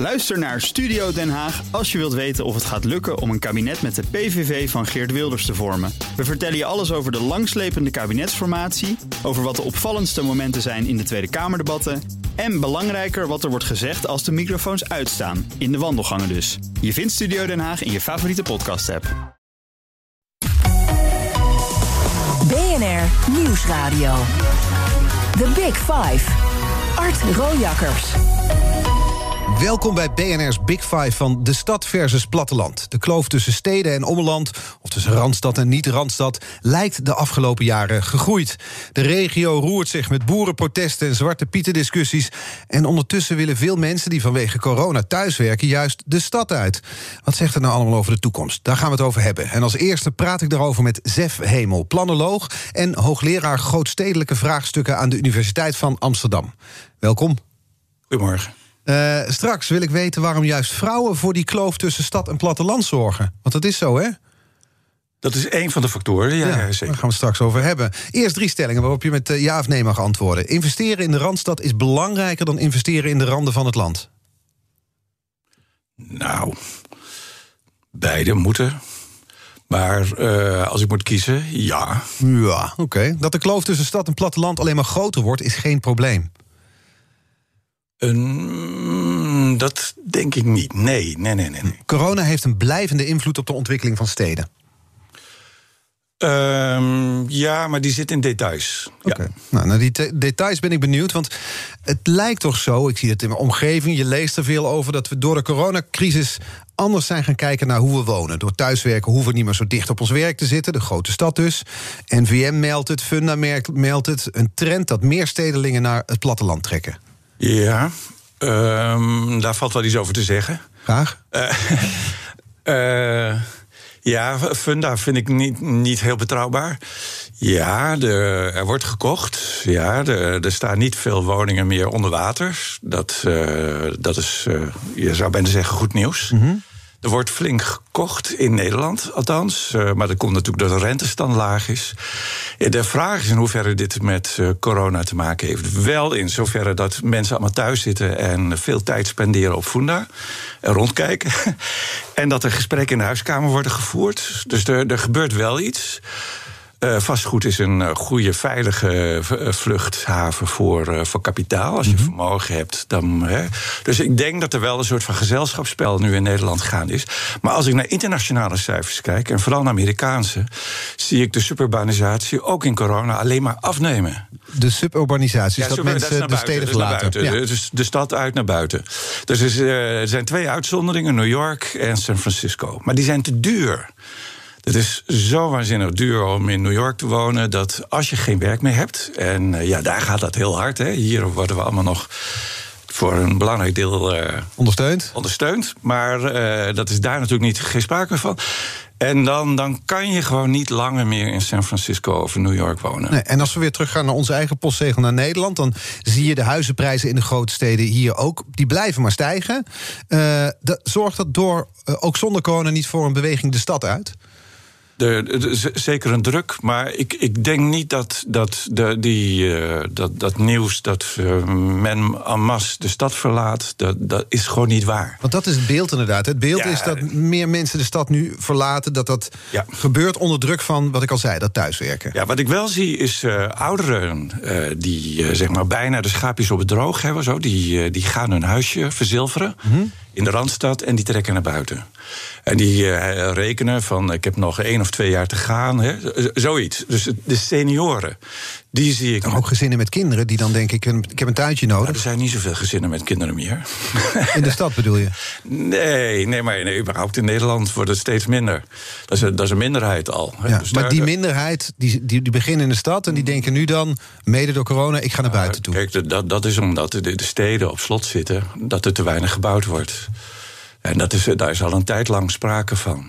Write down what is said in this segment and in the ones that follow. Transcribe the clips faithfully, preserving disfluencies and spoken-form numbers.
Luister naar Studio Den Haag als je wilt weten of het gaat lukken om een kabinet met de P V V van Geert Wilders te vormen. We vertellen je alles over de langslepende kabinetsformatie, over wat de opvallendste momenten zijn in de Tweede Kamerdebatten en belangrijker wat er wordt gezegd als de microfoons uitstaan, in de wandelgangen dus. Je vindt Studio Den Haag in je favoriete podcast-app. B N R Nieuwsradio. The Big Five. Art Rojakkers. Welkom bij B N R's Big Five van de stad versus platteland. De kloof tussen steden en ommeland, of tussen Randstad en niet-Randstad, lijkt de afgelopen jaren gegroeid. De regio roert zich met boerenprotesten en zwarte pieten-discussies. En ondertussen willen veel mensen die vanwege corona thuiswerken juist de stad uit. Wat zegt het nou allemaal over de toekomst? Daar gaan we het over hebben. En als eerste praat ik daarover met Zef Hemel, planoloog en hoogleraar grootstedelijke vraagstukken aan de Universiteit van Amsterdam. Welkom. Goedemorgen. Uh, straks wil ik weten waarom juist vrouwen voor die kloof tussen stad en platteland zorgen. Want dat is zo, hè? Dat is één van de factoren, ja, ja ja zeker. Daar gaan we het straks over hebben. Eerst drie stellingen waarop je met uh, ja of nee mag antwoorden. Investeren in de Randstad is belangrijker dan investeren in de randen van het land. Nou, beide moeten. Maar uh, als ik moet kiezen, ja. Ja, oké. Okay. Dat de kloof tussen stad en platteland alleen maar groter wordt, is geen probleem. Um, dat denk ik niet. Nee, nee, nee, nee. Corona heeft een blijvende invloed op de ontwikkeling van steden. Um, ja, maar die zit in details. Oké. Ja. Nou, naar die te- details ben ik benieuwd, want het lijkt toch zo, ik zie het in mijn omgeving, je leest er veel over, dat we door de coronacrisis anders zijn gaan kijken naar hoe we wonen. Door thuiswerken hoeven we niet meer zo dicht op ons werk te zitten, de grote stad dus. N V M meldt het, Funda meldt het, een trend dat meer stedelingen naar het platteland trekken. Ja, um, daar valt wel iets over te zeggen. Graag. Uh, uh, ja, Funda vind ik niet, niet heel betrouwbaar. Ja, de, er wordt gekocht. Ja, de, er staan niet veel woningen meer onder water. Dat, uh, dat is, uh, je zou bijna zeggen, goed nieuws. Mm-hmm. Er wordt flink gekocht in Nederland, althans. Uh, maar dat komt natuurlijk doordat de rentestand laag is. De vraag is in hoeverre dit met uh, corona te maken heeft. Wel in zoverre dat mensen allemaal thuis zitten en veel tijd spenderen op Funda. En rondkijken. En dat er gesprekken in de huiskamer worden gevoerd. Dus er, er gebeurt wel iets. Uh, vastgoed is een uh, goede, veilige uh, vluchthaven voor, uh, voor kapitaal. Als je mm-hmm. vermogen hebt, dan... Hè. Dus ik denk dat er wel een soort van gezelschapsspel nu in Nederland gaande is. Maar als ik naar internationale cijfers kijk, en vooral naar Amerikaanse, zie ik de suburbanisatie ook in corona alleen maar afnemen. De suburbanisatie, ja, is dat super, mensen dat de buiten, steden verlaten? Dus, ja. dus de stad uit naar buiten. Dus er, is, uh, er zijn twee uitzonderingen, New York en San Francisco. Maar die zijn te duur. Het is zo waanzinnig duur om in New York te wonen, dat als je geen werk meer hebt, en uh, ja, daar gaat dat heel hard. Hè. Hier worden we allemaal nog voor een belangrijk deel uh, ondersteund. ondersteund. Maar uh, dat is daar natuurlijk niet, geen sprake van. En dan, dan kan je gewoon niet langer meer in San Francisco of New York wonen. Nee, en als we weer teruggaan naar onze eigen postzegel naar Nederland, dan zie je de huizenprijzen in de grote steden hier ook, die blijven maar stijgen. Uh, dat, zorgt dat door, uh, ook zonder corona, niet voor een beweging de stad uit? De, de, de, zeker een druk, maar ik, ik denk niet dat dat, de, die, uh, dat, dat nieuws dat uh, men en masse de stad verlaat, dat, dat is gewoon niet waar. Want dat is het beeld inderdaad. Het beeld ja, is dat meer mensen de stad nu verlaten, dat dat ja. gebeurt onder druk van, wat ik al zei, dat thuiswerken. Ja, wat ik wel zie is uh, ouderen uh, die uh, zeg maar bijna de schaapjes op het droog hebben, zo, die, uh, die gaan hun huisje verzilveren mm-hmm. in de Randstad en die trekken naar buiten. En die uh, rekenen van, ik heb nog één of twee jaar te gaan. Hè, zoiets. Dus de senioren, die zie ik... Ook gezinnen met kinderen die dan denk ik, ik heb een tuintje nodig. Nou, er zijn niet zoveel gezinnen met kinderen meer. In de stad bedoel je? Nee, nee maar nee, überhaupt in Nederland wordt het steeds minder. Dat is een, dat is een minderheid al. Ja, dus maar daar, die minderheid, die, die, die beginnen in de stad en die denken nu dan, mede door corona, ik ga naar buiten toe. Kijk, dat, dat is omdat de, de steden op slot zitten, dat er te weinig gebouwd wordt. En dat is, daar is al een tijd lang sprake van.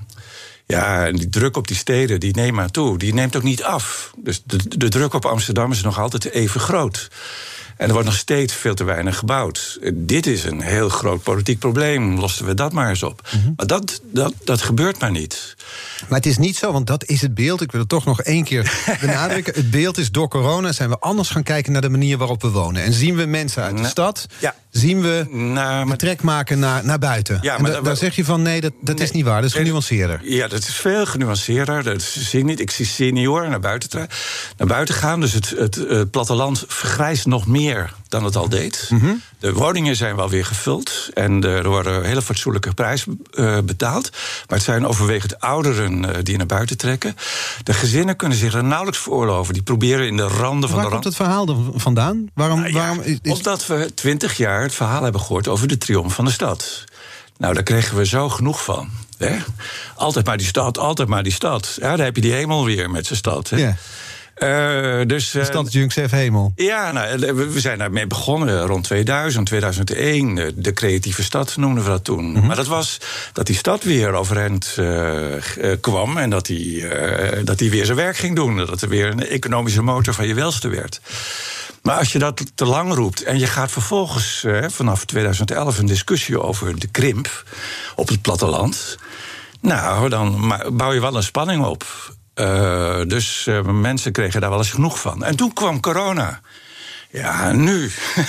Ja, en die druk op die steden, die neemt maar toe. Die neemt ook niet af. Dus de, de druk op Amsterdam is nog altijd even groot. En er wordt nog steeds veel te weinig gebouwd. Dit is een heel groot politiek probleem. Lossen we dat maar eens op. Mm-hmm. Maar dat, dat, dat gebeurt maar niet. Maar het is niet zo, want dat is het beeld. Ik wil het toch nog één keer benadrukken. Het beeld is, door corona zijn we anders gaan kijken naar de manier waarop we wonen. En zien we mensen uit de nee. stad Ja. zien we nou, maar... trek maken naar, naar buiten. Ja, en maar da- da- daar zeg je van, nee, dat, dat nee, is niet waar. Dat is genuanceerder. Ja, dat is veel genuanceerder. Dat zie ik niet. Ik zie senioren naar buiten, tra- naar buiten gaan. Dus het, het, het platteland vergrijst nog meer dan het al deed. Mm-hmm. De woningen zijn wel weer gevuld. En de, er worden een hele fatsoenlijke prijs uh, betaald. Maar het zijn overwegend ouderen uh, die naar buiten trekken. De gezinnen kunnen zich er nauwelijks veroorloven. Die proberen in de randen van Waar de rand... komt het verhaal dan vandaan? Waarom, Nou ja, waarom is, is... Omdat we twintig jaar het verhaal hebben gehoord over de triomf van de stad. Nou, daar kregen we zo genoeg van. Hè? Altijd maar die stad, altijd maar die stad. Ja, daar heb je die hemel weer met zijn stad. Hè? Ja. Uh, dus, uh, Stad Jungzef Hemel. Ja, nou, we zijn daarmee begonnen rond tweeduizend, tweeduizend één. De creatieve stad noemden we dat toen. Mm-hmm. Maar dat was dat die stad weer overeind uh, kwam... en dat die, uh, dat die weer zijn werk ging doen. Dat er weer een economische motor van je welste werd. Maar als je dat te lang roept en je gaat vervolgens uh, vanaf tweeduizend elf... een discussie over de krimp op het platteland... nou, dan bouw je wel een spanning op... Uh, dus uh, mensen kregen daar wel eens genoeg van. En toen kwam corona. Ja, nu.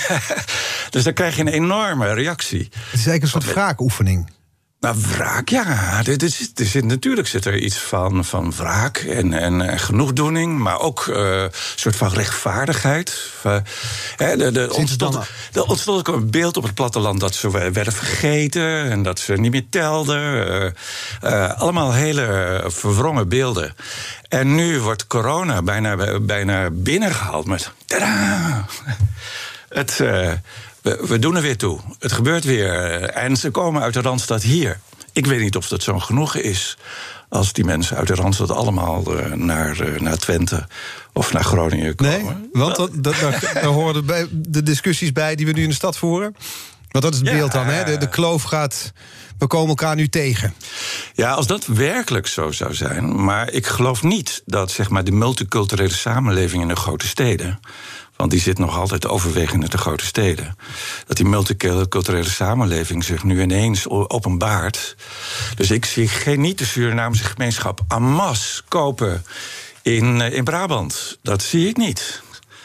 Dus dan krijg je een enorme reactie. Het is eigenlijk een soort wraakoefening. Nou, wraak, ja. Dit is, dit is, natuurlijk zit er iets van, van wraak en, en, en genoegdoening... maar ook uh, een soort van rechtvaardigheid. Uh, de, de, ontstond, er ontstond ook een beeld op het platteland dat ze werden vergeten... en dat ze niet meer telden. Uh, uh, allemaal hele verwrongen beelden. En nu wordt corona bijna, bijna binnengehaald met... Tadaa! Het... Uh, We, we doen er weer toe. Het gebeurt weer. En ze komen uit de Randstad hier. Ik weet niet of dat zo'n genoegen is... als die mensen uit de Randstad allemaal uh, naar, uh, naar Twente of naar Groningen komen. Nee, want dat, dat, daar, daar horen bij de discussies bij die we nu in de stad voeren. Want dat is het ja, beeld dan, hè? De, de kloof gaat... We komen elkaar nu tegen. Ja, als dat werkelijk zo zou zijn... maar ik geloof niet dat zeg maar, de multiculturele samenleving in de grote steden... want die zit nog altijd overwegend in de grote steden... dat die multiculturele samenleving zich nu ineens openbaart. Dus ik zie geen, niet de Surinaamse gemeenschap en masse kopen in, in Brabant. Dat zie ik niet.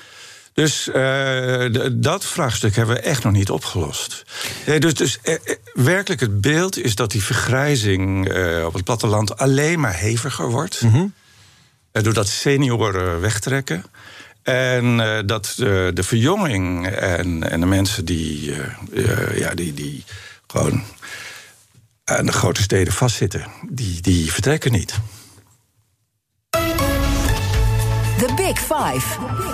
Dus uh, de, dat vraagstuk hebben we echt nog niet opgelost. Nee, dus dus eh, werkelijk het beeld is dat die vergrijzing uh, op het platteland... alleen maar heviger wordt. Mm-hmm. Uh, doordat senioren wegtrekken. En uh, dat uh, de verjonging en, en de mensen die, uh, uh, ja, die, die gewoon aan de grote steden vastzitten... die, die vertrekken niet. The Big Five.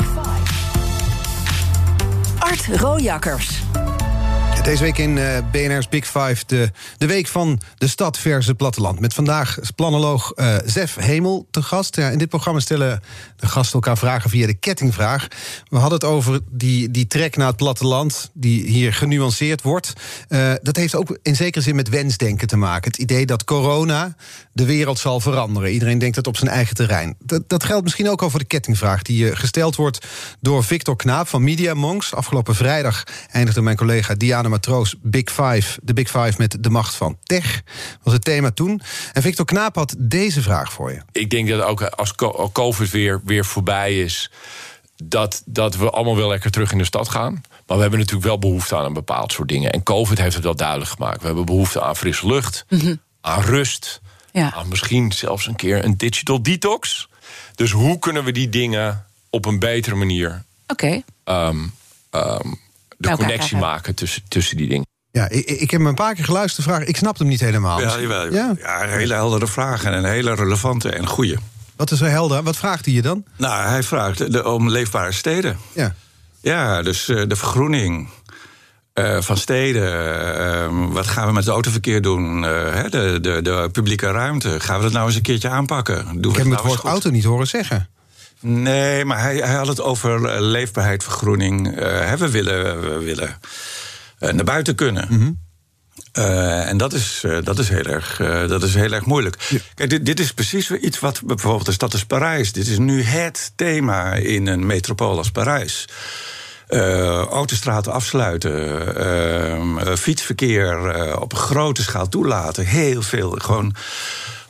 Art Rojakkers. Deze week in uh, B N R's Big Five, de, de week van de stad versus het platteland. Met vandaag planoloog uh, Zef Hemel te gast. Ja, in dit programma stellen de gasten elkaar vragen via de kettingvraag. We hadden het over die, die trek naar het platteland, die hier genuanceerd wordt. Uh, dat heeft ook in zekere zin met wensdenken te maken. Het idee dat corona de wereld zal veranderen. Iedereen denkt het op zijn eigen terrein. Dat, dat geldt misschien ook over de kettingvraag... die uh, gesteld wordt door Victor Knaap van Media Monks. Afgelopen vrijdag eindigde mijn collega Diana Matroos Big Five, de Big Five met de macht van tech. Was het thema toen. En Victor Knaap had deze vraag voor je. Ik denk dat ook als COVID weer, weer voorbij is... Dat, dat we allemaal wel lekker terug in de stad gaan. Maar we hebben natuurlijk wel behoefte aan een bepaald soort dingen. En COVID heeft het wel duidelijk gemaakt. We hebben behoefte aan frisse lucht, mm-hmm. aan rust... Ja. aan misschien zelfs een keer een digital detox. Dus hoe kunnen we die dingen op een betere manier... Okay. Um, um, de nou, connectie maken tussen, tussen die dingen. Ja, ik, ik heb hem een paar keer geluisterd. Vraag. Ik snap hem niet helemaal. Ja, jawel, ja. ja, een hele heldere vraag en een hele relevante en goede. Wat is er helder? Wat vraagt hij je dan? Nou, hij vraagt de, om leefbare steden. Ja, ja dus uh, de vergroening uh, van steden. Uh, wat gaan we met het autoverkeer doen? Uh, de, de, de publieke ruimte. Gaan we dat nou eens een keertje aanpakken? Doen ik we heb het, nou het woord goed? auto niet horen zeggen. Nee, maar hij, hij had het over leefbaarheid, vergroening. Uh, we willen, we willen uh, naar buiten kunnen. Mm-hmm. Uh, en dat is, uh, dat, is heel erg, uh, dat is heel erg moeilijk. Ja. Kijk, dit, dit is precies iets wat bijvoorbeeld de stad als Parijs... dit is nu het thema in een metropool als Parijs. Uh, autostraten afsluiten, uh, fietsverkeer uh, op een grote schaal toelaten. Heel veel, gewoon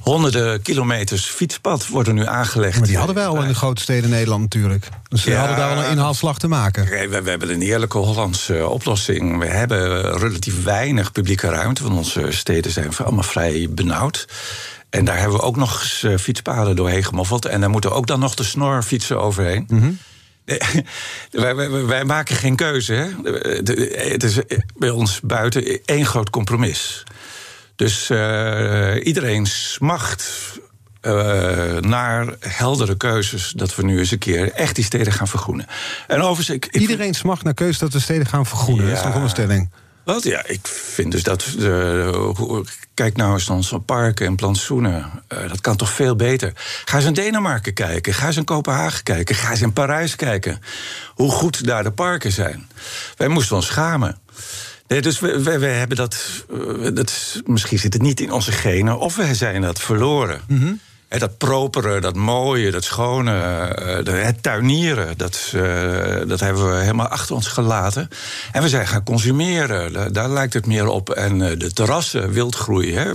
honderden kilometers fietspad worden nu aangelegd. Maar die hadden wij al in de grote steden Nederland natuurlijk. Dus we ja, hadden daar wel een inhaalslag te maken. We, we hebben een eerlijke Hollandse oplossing. We hebben relatief weinig publieke ruimte, want onze steden zijn allemaal vrij benauwd. En daar hebben we ook nog eens fietspaden doorheen gemoffeld. En daar moeten ook dan nog de snorfietsen overheen. Mm-hmm. wij, wij, wij maken geen keuze. Hè? Het is bij ons buiten één groot compromis. Dus uh, iedereen smacht uh, naar heldere keuzes, dat we nu eens een keer echt die steden gaan vergroenen. En overigens, ik, ik iedereen smacht naar keuzes dat we steden gaan vergroenen. Ja, dat is toch een stelling. Wat? Ja, ik vind dus dat... Uh, kijk nou eens naar onze parken en plantsoenen. Uh, dat kan toch veel beter. Ga eens in Denemarken kijken. Ga eens in Kopenhagen kijken. Ga eens in Parijs kijken. Hoe goed daar de parken zijn. Wij moesten ons schamen. Nee, dus we, we, we hebben dat, uh, dat... Misschien zit het niet in onze genen, of we zijn dat verloren. Mm-hmm. He, dat propere, dat mooie, dat schone, uh, het tuinieren, dat, uh, dat hebben we helemaal achter ons gelaten. En we zijn gaan consumeren, daar, daar lijkt het meer op. En uh, de terrassen, wildgroei, he,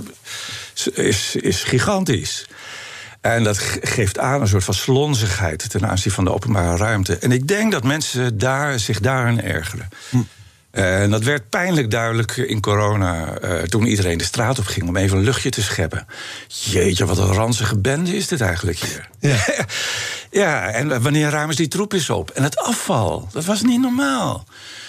is, is gigantisch. En dat geeft aan een soort van slonzigheid ten aanzien van de openbare ruimte. En ik denk dat mensen daar, zich daarin ergeren. Hm. En dat werd pijnlijk duidelijk in corona, uh, toen iedereen de straat op ging om even een luchtje te scheppen. Jeetje, wat een ranzige bende is dit eigenlijk hier. Ja, ja, en wanneer ruimen ze die troep eens op? En het afval, dat was niet normaal.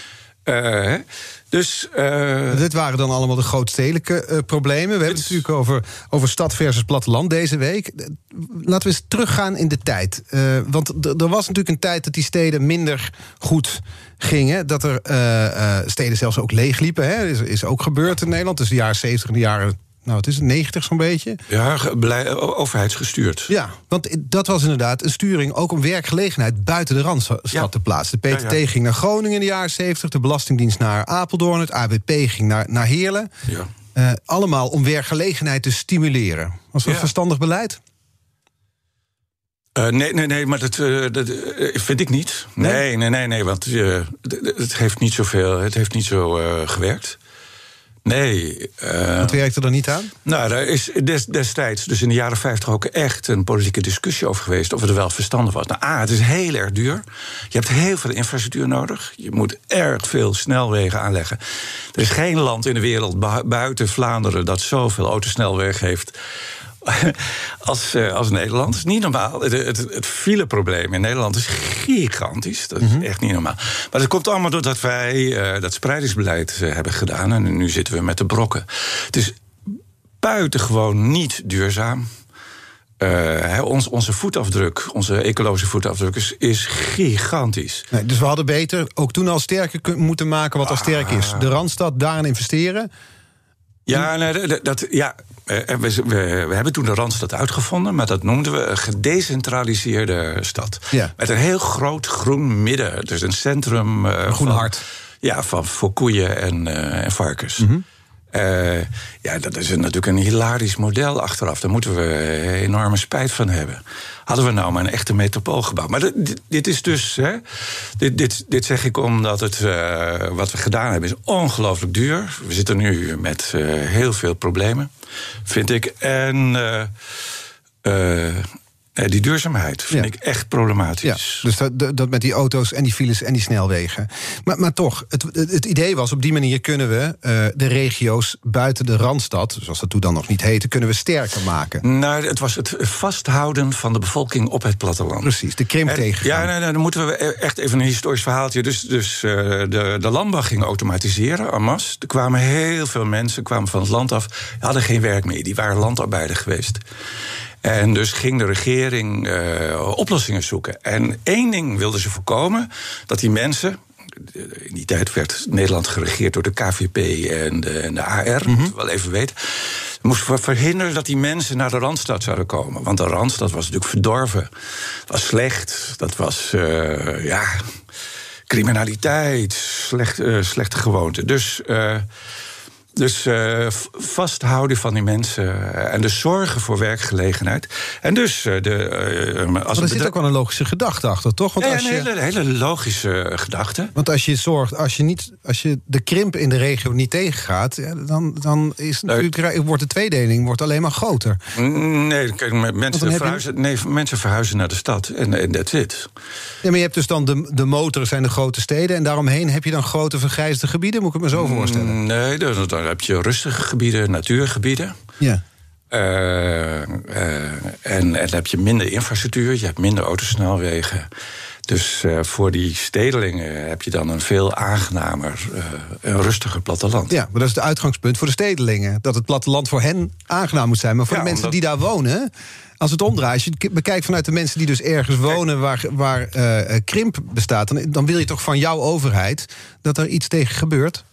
Uh, dus, uh... Dit waren dan allemaal de grootstedelijke uh, problemen. We hebben het natuurlijk over, over stad versus platteland deze week. Laten we eens teruggaan in de tijd. Uh, want d- er was natuurlijk een tijd dat die steden minder goed gingen. Dat er uh, uh, steden zelfs ook leegliepen. Hè. Is, is ook gebeurd in Nederland. Dus de jaren zeventig en de jaren... Nou, het is negentig zo'n beetje. Ja, beleid, overheidsgestuurd. Ja, want dat was inderdaad een sturing ook om werkgelegenheid buiten de Randstad ja. te plaatsen. De P T T ja, ja. ging naar Groningen in de jaren zeventig, de Belastingdienst naar Apeldoorn, het A B P ging naar, naar Heerlen. Ja. Uh, allemaal om werkgelegenheid te stimuleren. Was dat ja. verstandig beleid? Uh, nee, nee, nee, maar dat, uh, dat uh, vind ik niet. Nee, nee, nee, nee, nee want uh, het heeft niet zoveel, het heeft niet zo uh, gewerkt. Nee. Uh, Wat werkte er niet aan? Nou, daar is des, destijds, dus in de jaren vijftig, ook echt een politieke discussie over geweest of het er wel verstandig was. Nou, A, het is heel erg duur. Je hebt heel veel infrastructuur nodig. Je moet erg veel snelwegen aanleggen. Er is geen land in de wereld buiten Vlaanderen dat zoveel autosnelwegen heeft Als, uh, als Nederland. Dat is niet normaal. Het, het, het fileprobleem in Nederland is gigantisch. Dat is mm-hmm. echt niet normaal. Maar dat komt allemaal doordat wij uh, dat spreidingsbeleid uh, hebben gedaan. En nu zitten we met de brokken. Het is buitengewoon niet duurzaam. Uh, he, ons, onze voetafdruk, onze ecologische voetafdruk is, is gigantisch. Nee, dus we hadden beter ook toen al sterker moeten maken wat al ah. sterk is. De Randstad, daarin investeren. Ja, nee, dat, ja we, we, we hebben toen de Randstad uitgevonden, maar dat noemden we een gedecentraliseerde stad. Ja. Met een heel groot groen midden. Dus een centrum. Uh, een groen van, hart. Ja, van, voor koeien en, uh, en varkens. Mm-hmm. Uh, ja, dat is een, natuurlijk een hilarisch model achteraf. Daar moeten we enorme spijt van hebben. Hadden we nou maar een echte metropool gebouwd. Maar dit, dit is dus... Hè, dit, dit, dit zeg ik omdat het uh, wat we gedaan hebben is ongelooflijk duur. We zitten nu met uh, heel veel problemen, vind ik. En... Uh, uh, Nee, die duurzaamheid vind ja. ik echt problematisch. Ja, dus dat, dat met die auto's en die files en die snelwegen. Maar, maar toch, het, het idee was, op die manier kunnen we uh, de regio's buiten de Randstad, zoals dat toen dan nog niet heette, kunnen we sterker maken. Nou, het was het vasthouden van de bevolking op het platteland. Precies, de krimp tegengaan. Ja, nee, nee, dan moeten we echt even een historisch verhaaltje. Dus, dus uh, de, de landbouw ging automatiseren, en masse. Er kwamen heel veel mensen, kwamen van het land af, hadden geen werk meer. Die waren landarbeider geweest. En dus ging de regering uh, oplossingen zoeken. En één ding wilden ze voorkomen, dat die mensen... In die tijd werd Nederland geregeerd door de K V P en de, en de A R, mm-hmm. moet je wel even weten. Ze moesten verhinderen dat die mensen naar de Randstad zouden komen. Want de Randstad was natuurlijk verdorven. Het was slecht, dat was, uh, ja, criminaliteit, slecht, uh, slechte gewoonten. Dus... Uh, Dus uh, vasthouden van die mensen uh, en dus zorgen voor werkgelegenheid. En dus uh, de. Uh, als maar er zit bedrijf... ook wel een logische gedachte achter, toch? Want ja, als een je... hele, hele logische gedachte. Want als je zorgt, als je, niet, als je de krimp in de regio niet tegengaat, ja, dan, dan is natuurlijk, wordt de tweedeling wordt alleen maar groter. Nee, kijk, mensen, verhuizen, je... nee, mensen verhuizen naar de stad en that's it. Ja, maar je hebt dus dan de, de motoren zijn de grote steden en daaromheen heb je dan grote vergrijsde gebieden, moet ik het me zo voorstellen? Nee, dan, dan heb je rustige gebieden, natuurgebieden. Ja. Uh, uh, en, en dan heb je minder infrastructuur, je hebt minder autosnelwegen. Dus uh, voor die stedelingen heb je dan een veel aangenamer, uh, een rustiger platteland. Ja, maar dat is het uitgangspunt voor de stedelingen. Dat het platteland voor hen aangenaam moet zijn. Maar voor ja, de mensen omdat... die daar wonen, als het omdraait, als je het bekijkt vanuit de mensen die dus ergens wonen waar, waar uh, krimp bestaat, dan, dan wil je toch van jouw overheid dat er iets tegen gebeurt?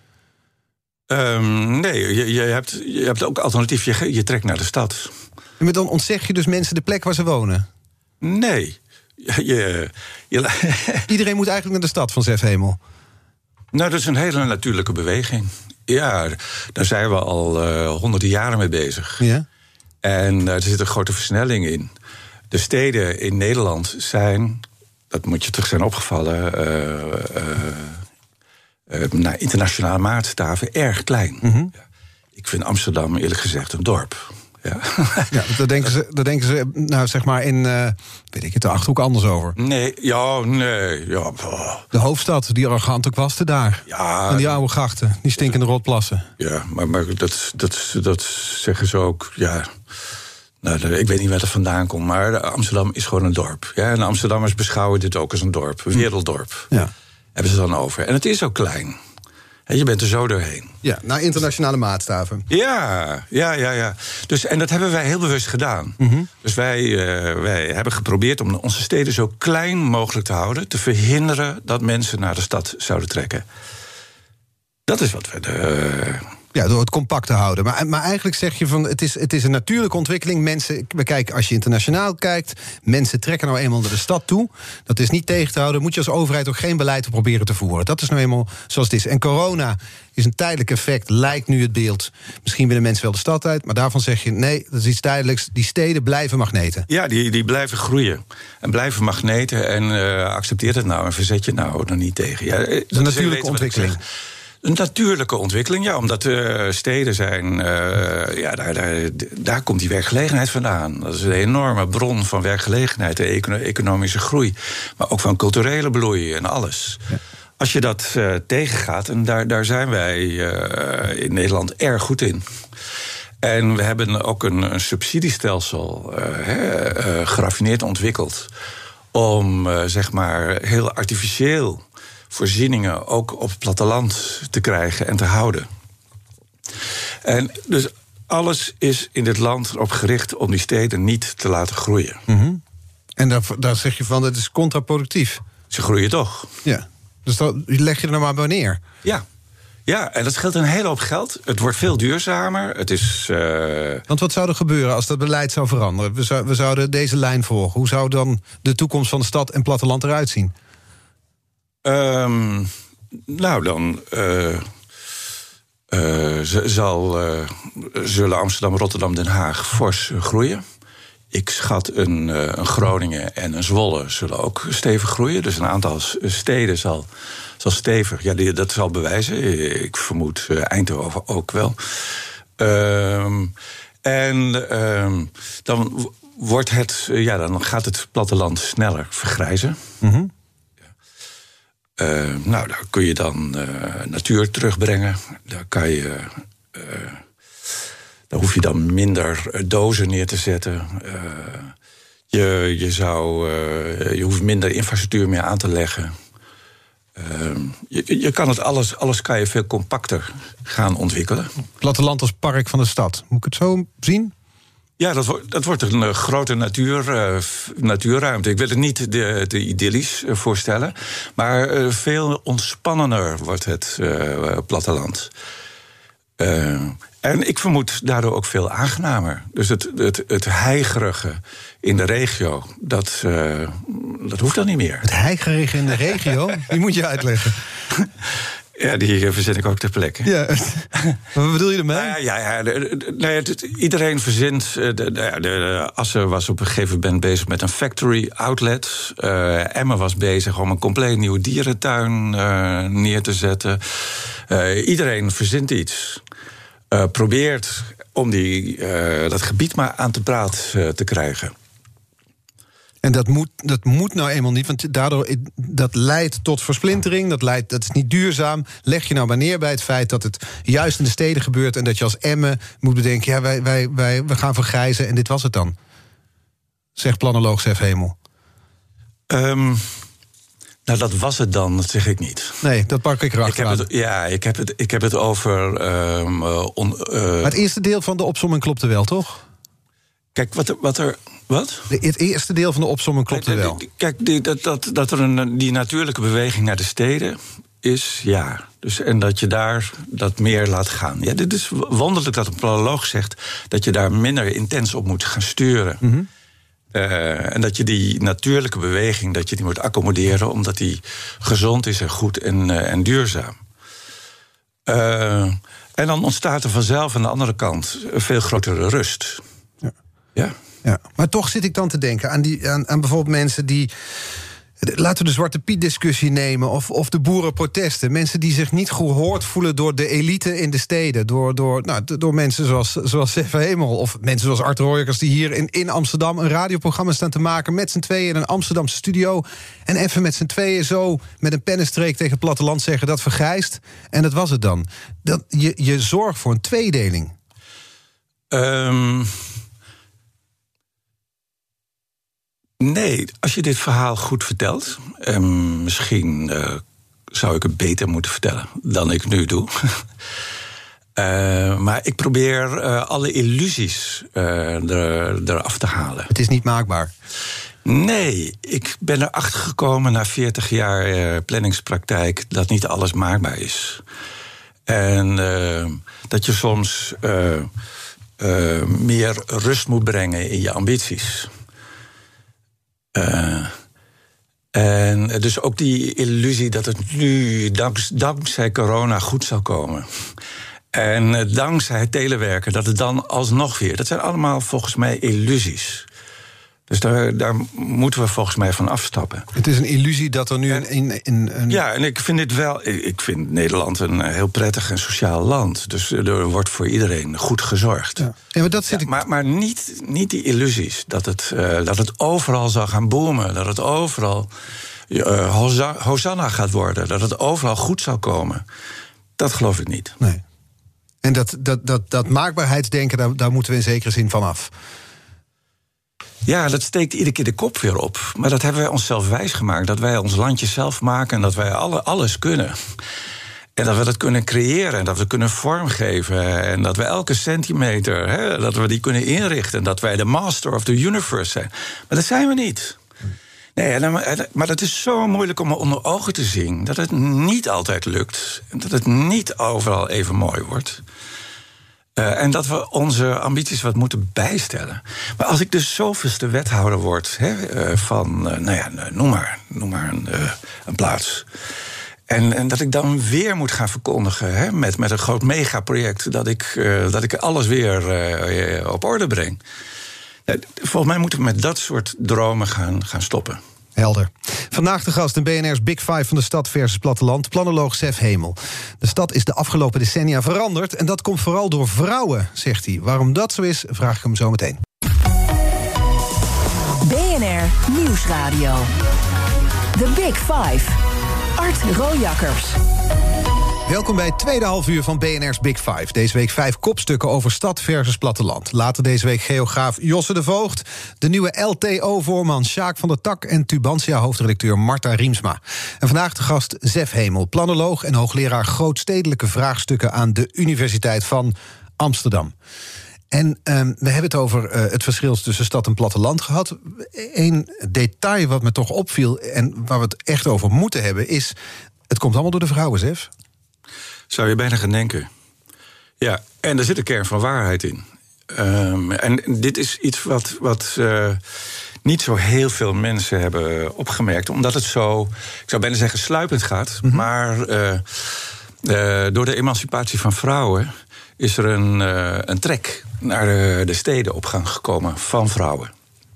Um, nee, je, je, hebt, je hebt ook alternatief. Je, je trekt naar de stad. Maar dan ontzeg je dus mensen de plek waar ze wonen? Nee. Je, je... Iedereen moet eigenlijk naar de stad van Zef Hemel. Nou, dat is een hele natuurlijke beweging. Ja, daar zijn we al uh, honderden jaren mee bezig. Ja. En uh, er zit een grote versnelling in. De steden in Nederland zijn, dat moet je terug zijn opgevallen, Uh, uh, Uh, naar internationale maatstaven erg klein. Mm-hmm. Ja. Ik vind Amsterdam eerlijk gezegd een dorp. Ja, ja daar, denken ze, daar denken ze, nou zeg maar in, uh, weet ik het, de Achterhoek anders over. Nee, ja, nee. Ja. De hoofdstad, die arrogante kwasten daar. Ja. En die oude grachten, die stinkende rotplassen. Ja, maar, maar dat, dat, dat zeggen ze ook, ja. Nou, ik weet niet waar dat vandaan komt, maar Amsterdam is gewoon een dorp. Ja, en de Amsterdammers beschouwen dit ook als een dorp, een werelddorp. Ja. Hebben ze dan over. En het is ook klein. En je bent er zo doorheen. Ja, naar internationale maatstaven. Ja, ja, ja, ja. Dus, en dat hebben wij heel bewust gedaan. Mm-hmm. Dus wij, uh, wij hebben geprobeerd om onze steden zo klein mogelijk te houden, te verhinderen dat mensen naar de stad zouden trekken. Dat is wat we de... Ja, door het compact te houden. Maar, maar eigenlijk zeg je van, het is, het is een natuurlijke ontwikkeling. Mensen, we kijken, als je internationaal kijkt, mensen trekken nou eenmaal naar de stad toe. Dat is niet tegen te houden. Moet je als overheid ook geen beleid proberen te voeren. Dat is nou eenmaal zoals het is. En corona is een tijdelijk effect, lijkt nu het beeld. Misschien willen mensen wel de stad uit, maar daarvan zeg je, nee, dat is iets tijdelijks. Die steden blijven magneten. Ja, die, die blijven groeien. En blijven magneten. En uh, accepteer het nou en verzet je nou er niet tegen. Ja, dat is een natuurlijke ontwikkeling. Een natuurlijke ontwikkeling, ja, omdat uh, steden zijn, uh, ja, daar, daar, daar komt die werkgelegenheid vandaan. Dat is een enorme bron van werkgelegenheid, de econo- economische groei, maar ook van culturele bloei en alles. Ja. Als je dat uh, tegengaat, en daar, daar zijn wij uh, in Nederland erg goed in. En we hebben ook een, een subsidiestelsel uh, he, uh, geraffineerd ontwikkeld om, uh, zeg maar, heel artificieel voorzieningen ook op het platteland te krijgen en te houden. En dus alles is in dit land erop gericht om die steden niet te laten groeien. Mm-hmm. En daar, daar zeg je van, dat is contraproductief. Ze groeien toch. Ja, dus dat leg je er nou maar bij neer. Ja. Ja, en dat scheelt een hele hoop geld. Het wordt veel duurzamer. Het is, uh... Want wat zou er gebeuren als dat beleid zou veranderen? We, zou, we zouden deze lijn volgen. Hoe zou dan de toekomst van de stad en platteland eruit zien? Um, nou, dan uh, uh, zal, uh, zullen Amsterdam, Rotterdam, Den Haag fors groeien. Ik schat een, uh, een Groningen en een Zwolle zullen ook stevig groeien. Dus een aantal steden zal, zal stevig, ja, die, dat zal bewijzen. Ik vermoed uh, Eindhoven ook wel. Um, en um, dan wordt het, uh, ja, dan gaat het platteland sneller vergrijzen. Mm-hmm. Uh, nou, daar kun je dan uh, natuur terugbrengen. Daar kan je, uh, daar hoef je dan minder dozen neer te zetten. Uh, je, je, zou, uh, je hoeft minder infrastructuur meer aan te leggen. Uh, je, je kan het alles, alles kan je veel compacter gaan ontwikkelen. Platteland als park van de stad, moet ik het zo zien? Ja, dat, wordt, dat wordt een uh, grote natuur, uh, natuurruimte. Ik wil het niet de, de idyllisch uh, voorstellen, maar uh, veel ontspannender wordt het uh, platteland. Uh, en ik vermoed daardoor ook veel aangenamer. Dus het, het, het heigerige in de regio, dat, uh, dat hoeft dan niet meer. Het heigerige in de regio? Die moet je uitleggen. Ja, die verzin ik ook ter plekke. Ja. Wat bedoel je ermee? Nou ja, ja, de, de, nee, het, iedereen verzint. De, de, de, de Assen was op een gegeven moment bezig met een factory outlet. Uh, Emmen was bezig om een compleet nieuwe dierentuin uh, neer te zetten. Uh, iedereen verzint iets. Uh, probeert om die, uh, dat gebied maar aan te praat uh, te krijgen. En dat moet, dat moet nou eenmaal niet, want daardoor dat leidt tot versplintering. Dat, leidt, dat is niet duurzaam. Leg je nou maar neer bij het feit dat het juist in de steden gebeurt en dat je als Emmen moet bedenken, ja, wij, wij, wij we gaan vergrijzen en dit was het dan. Zegt planoloog Sef Hemel. Um, nou, dat was het dan, dat zeg ik niet. Nee, dat pak ik erachteraan. Ik heb het, ja, ik heb het, ik heb het over... Um, uh, on, uh, maar het eerste deel van de opsomming klopte wel, toch? Kijk, wat er... Wat er wat? De, het eerste deel van de opsomming klopte kijk, wel. Kijk, die, dat, dat, dat er een, die natuurlijke beweging naar de steden is, ja. Dus, en dat je daar dat meer laat gaan. Ja, dit is wonderlijk dat een planoloog zegt dat je daar minder intens op moet gaan sturen. Mm-hmm. Uh, en dat je die natuurlijke beweging dat je die moet accommoderen, omdat die gezond is en goed en, uh, en duurzaam. Uh, en dan ontstaat er vanzelf aan de andere kant een veel grotere rust. Ja. Ja. Ja, maar toch zit ik dan te denken aan, die, aan, aan bijvoorbeeld mensen die... Laten we de Zwarte Piet-discussie nemen of, of de boerenprotesten. Mensen die zich niet gehoord voelen door de elite in de steden. Door, door, nou, door mensen zoals, zoals Sef Hemel of mensen zoals Art Royakkers die hier in, in Amsterdam een radioprogramma staan te maken met z'n tweeën in een Amsterdamse studio. En even met z'n tweeën zo met een pennenstreek tegen het platteland zeggen dat vergrijst. En dat was het dan. Dat, je, je zorgt voor een tweedeling. Um... Nee, als je dit verhaal goed vertelt, en misschien uh, zou ik het beter moeten vertellen dan ik nu doe. uh, maar ik probeer uh, alle illusies uh, er, eraf te halen. Het is niet maakbaar. Nee, ik ben erachter gekomen na veertig jaar uh, planningspraktijk dat niet alles maakbaar is. En uh, dat je soms uh, uh, meer rust moet brengen in je ambities. Uh, en dus ook die illusie dat het nu dank, dankzij corona goed zal komen. En uh, dankzij het telewerken dat het dan alsnog weer... Dat zijn allemaal volgens mij illusies. Dus daar, daar moeten we volgens mij van afstappen. Het is een illusie dat er nu een... een, een, een... Ja, en ik vind dit wel... Ik vind Nederland een heel prettig en sociaal land. Dus er wordt voor iedereen goed gezorgd. Ja. Ja, maar dat zit ja, ik... maar, maar niet, niet die illusies. Dat het, uh, dat het overal zal gaan boomen. Dat het overal uh, hoza- Hosanna gaat worden. Dat het overal goed zal komen. Dat geloof ik niet. Nee. En dat, dat, dat, dat maakbaarheidsdenken, daar, daar moeten we in zekere zin van af. Ja, dat steekt iedere keer de kop weer op. Maar dat hebben wij onszelf wijsgemaakt. Dat wij ons landje zelf maken en dat wij alle, alles kunnen. En dat we dat kunnen creëren en dat we kunnen vormgeven. En dat we elke centimeter, hè, dat we die kunnen inrichten. En dat wij de master of the universe zijn. Maar dat zijn we niet. Nee, maar dat is zo moeilijk om onder ogen te zien. Dat het niet altijd lukt. En dat het niet overal even mooi wordt. Uh, en dat we onze ambities wat moeten bijstellen. Maar als ik dus zoveelste wethouder word hè, uh, van, uh, nou ja, noem maar, noem maar een, uh, een plaats. En, en dat ik dan weer moet gaan verkondigen hè, met, met een groot megaproject, dat ik, uh, dat ik alles weer uh, op orde breng. Uh, volgens mij moeten we met dat soort dromen gaan, gaan stoppen. Helder. Vandaag de gast in B N R's Big Five van de stad versus platteland, planoloog Sef Hemel. De stad is de afgelopen decennia veranderd en dat komt vooral door vrouwen, zegt hij. Waarom dat zo is, vraag ik hem zo meteen. B N R Nieuwsradio. The Big Five. Art Royakkers. Welkom bij het tweede halfuur van B N R's Big Five. Deze week vijf kopstukken over stad versus platteland. Later deze week geograaf Josse de Voogd, de nieuwe L T O-voorman Sjaak van der Tak en Tubantia-hoofdredacteur Marta Riemsma. En vandaag de gast Sef Hemel, planoloog en hoogleraar grootstedelijke vraagstukken aan de Universiteit van Amsterdam. En um, we hebben het over uh, het verschil tussen stad en platteland gehad. Eén detail wat me toch opviel en waar we het echt over moeten hebben is, het komt allemaal door de vrouwen, Sef. Zou je bijna gaan denken. Ja, en er zit een kern van waarheid in. Um, en dit is iets wat, wat uh, niet zo heel veel mensen hebben opgemerkt, omdat het zo, ik zou bijna zeggen, sluipend gaat. Mm-hmm. Maar uh, Uh, door de emancipatie van vrouwen is er een, uh, een trek naar de, de steden op gang gekomen van vrouwen.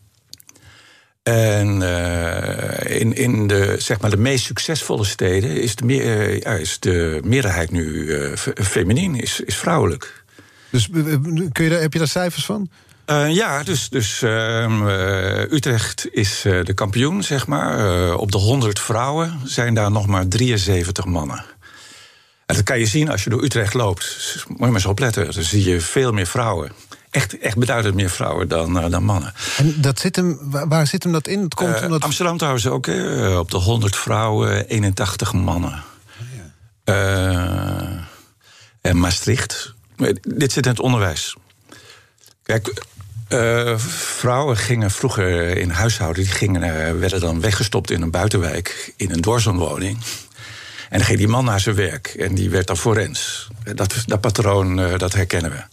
En uh, in, in de, zeg maar de meest succesvolle steden is de, meer, uh, ja, is de meerderheid nu uh, feminien, is, is vrouwelijk. Dus kun je daar, heb je daar cijfers van? Uh, ja, dus, dus uh, uh, Utrecht is uh, de kampioen, zeg maar. Uh, op de honderd vrouwen zijn daar nog maar drieënzeventig mannen. En dat kan je zien als je door Utrecht loopt. Dus moet je maar eens opletten. Dan zie je veel meer vrouwen. Echt, echt beduidend meer vrouwen dan, uh, dan mannen. En dat zit hem, waar, waar zit hem dat in? Het komt uh, omdat... Amsterdam trouwens ook. Uh, op de honderd vrouwen, eenentachtig mannen. Oh, ja. uh, en Maastricht. Dit zit in het onderwijs. Kijk, uh, vrouwen gingen vroeger in huishouden... die gingen, uh, werden dan weggestopt in een buitenwijk... in een dwarswoning. En dan ging die man naar zijn werk. En die werd dan forens. Dat, dat patroon, uh, dat herkennen we.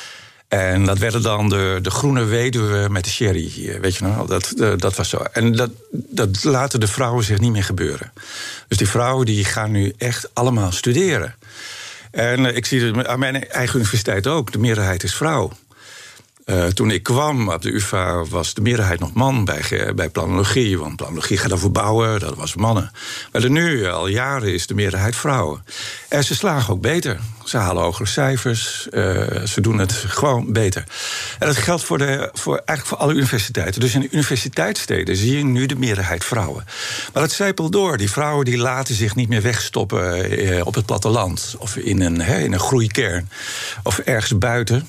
En dat werden dan de, de groene weduwe met de sherry. Weet je nou, dat, uh, dat was zo. En dat, dat laten de vrouwen zich niet meer gebeuren. Dus die vrouwen die gaan nu echt allemaal studeren. En uh, ik zie het aan mijn eigen universiteit ook. De meerderheid is vrouw. Uh, toen ik kwam op de U vA was de meerderheid nog man bij, bij planologie. Want planologie gaat over bouwen, dat was mannen. Maar er nu, al jaren, is de meerderheid vrouwen. En ze slagen ook beter. Ze halen hogere cijfers. Uh, ze doen het gewoon beter. En dat geldt voor, de, voor, eigenlijk voor alle universiteiten. Dus in de universiteitssteden zie je nu de meerderheid vrouwen. Maar het zijpelt door. Die vrouwen die laten zich niet meer wegstoppen uh, op het platteland. Of in een, hè, in een groeikern. Of ergens buiten.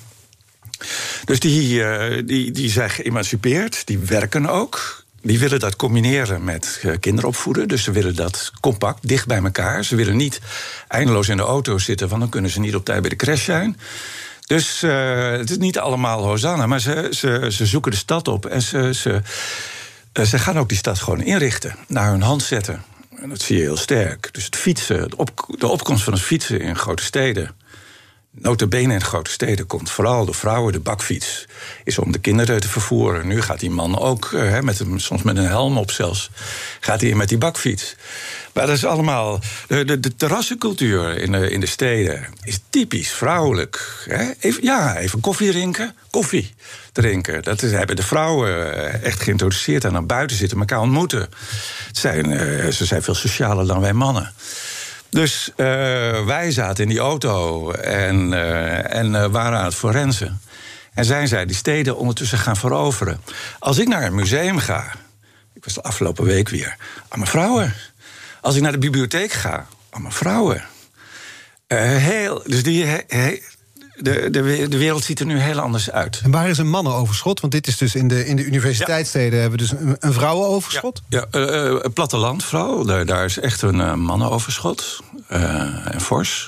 Dus die, uh, die, die zijn geëmancipeerd, die werken ook. Die willen dat combineren met uh, kinderopvoeden. Dus ze willen dat compact, dicht bij elkaar. Ze willen niet eindeloos in de auto zitten... want dan kunnen ze niet op tijd bij de crash zijn. Dus uh, het is niet allemaal Hosanna, maar ze, ze, ze zoeken de stad op... en ze, ze, uh, ze gaan ook die stad gewoon inrichten, naar hun hand zetten. En dat zie je heel sterk. Dus het fietsen, de, op, de opkomst van het fietsen in grote steden... Nota bene in grote steden komt vooral de vrouwen, de bakfiets. Is om de kinderen te vervoeren. Nu gaat die man ook, uh, met een, soms met een helm op zelfs... gaat hij met die bakfiets. Maar dat is allemaal... De, de, de terrassencultuur in de, in de steden is typisch vrouwelijk. Hè? Even, ja, even koffie drinken. Koffie drinken. Dat is, hebben de vrouwen echt geïntroduceerd... en naar buiten zitten, elkaar ontmoeten. Het zijn, uh, ze zijn veel socialer dan wij mannen. Dus uh, wij zaten in die auto en, uh, en uh, waren aan het forensen. En zijn zij die steden ondertussen gaan veroveren. Als ik naar een museum ga, ik was de afgelopen week weer, allemaal vrouwen. Als ik naar de bibliotheek ga, allemaal vrouwen. Uh, heel, dus die, he, he, de, de, de wereld ziet er nu heel anders uit. En waar is een mannenoverschot? Want dit is dus in de, in de universiteitssteden... Ja. hebben we dus een, een vrouwenoverschot? Ja, ja uh, uh, plattelandvrouw, daar, daar is echt een uh, mannenoverschot. Uh, en fors.